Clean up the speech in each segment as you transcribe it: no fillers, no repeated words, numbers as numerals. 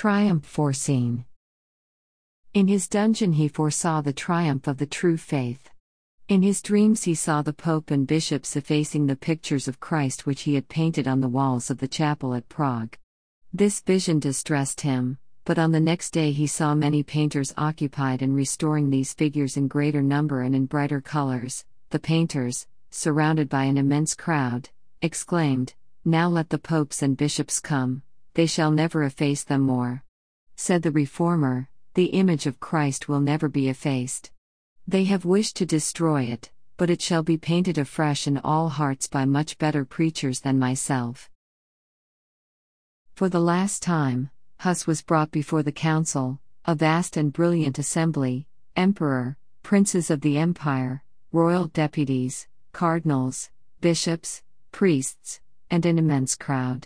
Triumph foreseen. In his dungeon he foresaw the triumph of the true faith. In his dreams he saw the Pope and bishops effacing the pictures of Christ which he had painted on the walls of the chapel at Prague. This vision distressed him, but on the next day he saw many painters occupied in restoring these figures in greater number and in brighter colors. The painters, surrounded by an immense crowd, exclaimed, "Now let the popes and bishops come, they shall never efface them more." Said the Reformer, "The image of Christ will never be effaced. They have wished to destroy it, but it shall be painted afresh in all hearts by much better preachers than myself." For the last time, Huss was brought before the council, a vast and brilliant assembly: emperor, princes of the empire, royal deputies, cardinals, bishops, priests, and an immense crowd.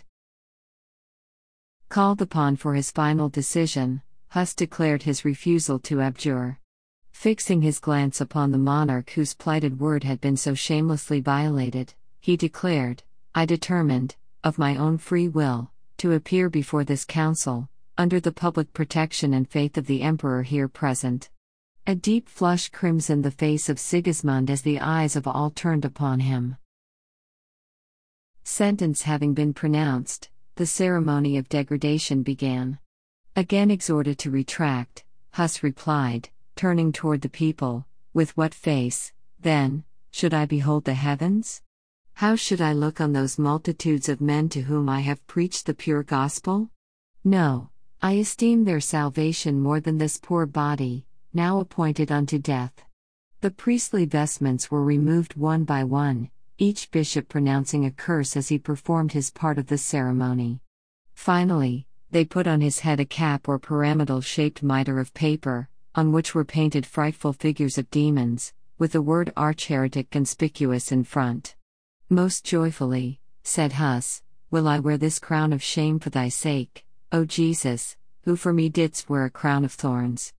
Called upon for his final decision, Huss declared his refusal to abjure. Fixing his glance upon the monarch whose plighted word had been so shamelessly violated, he declared, "I determined, of my own free will, to appear before this council, under the public protection and faith of the emperor here present." A deep flush crimsoned the face of Sigismund as the eyes of all turned upon him. Sentence having been pronounced, the ceremony of degradation began. Again exhorted to retract, Huss replied, turning toward the people, "With what face, then, should I behold the heavens? How should I look on those multitudes of men to whom I have preached the pure gospel? No, I esteem their salvation more than this poor body, now appointed unto death." The priestly vestments were removed one by one, each bishop pronouncing a curse as he performed his part of the ceremony. Finally, they put on his head a cap or pyramidal-shaped mitre of paper, on which were painted frightful figures of demons, with the word arch-heretic conspicuous in front. "Most joyfully," said Huss, "will I wear this crown of shame for thy sake, O Jesus, who for me didst wear a crown of thorns."